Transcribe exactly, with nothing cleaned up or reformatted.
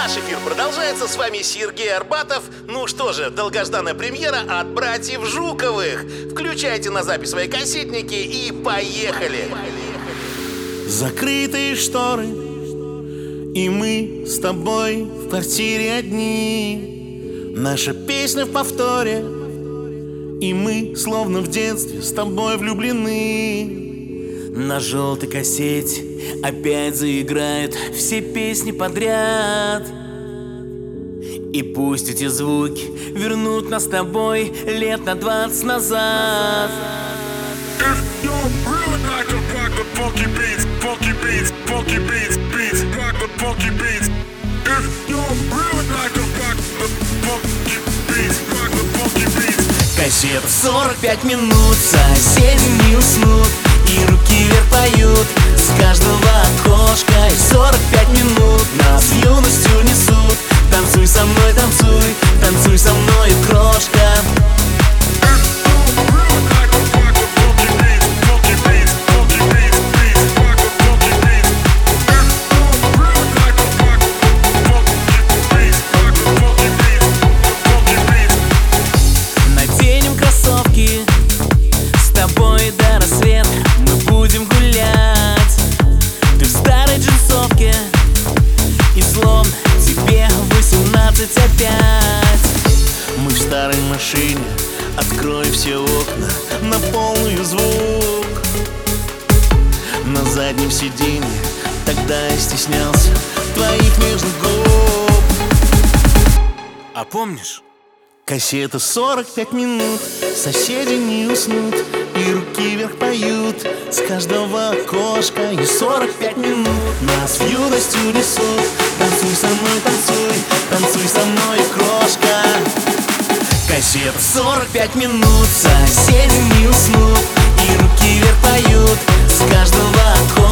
Наш эфир продолжается. С вами Сергей Арбатов. Ну что же, долгожданная премьера от братьев Жуковых. Включайте на запись свои кассетники и поехали. Закрытые шторы, и мы с тобой в квартире одни. Наша песня в повторе, и мы словно в детстве с тобой влюблены. На желтой кассете опять заиграют все песни подряд. И пусть эти звуки вернут нас с тобой лет на двадцать назад. Кассета сорок пять минут, соседи не уснут, и руки вверх поют с каждого окошка. И сорок пять минут нас юностью несут. Танцуй со мной, танцуй, танцуй со мной, крошка. Наденем кроссовки, с тобой до рассвета мы будем гулять. Ты в старой джинсовке, и словно тебе восемнадцать опять. Мы в старой машине, открой все окна на полную звук. На заднем сиденье тогда я стеснялся твоих нежных губ. А помнишь? Кассета сорок пять минут, соседи не уснут, и руки вверх поют с каждого окошка. И сорок пять минут нас в юностью несут. Танцуй со мной, танцуй, танцуй со мной, крошка. Кассета сорок пять минут, соседи не уснут, и руки вверх поют с каждого окошка.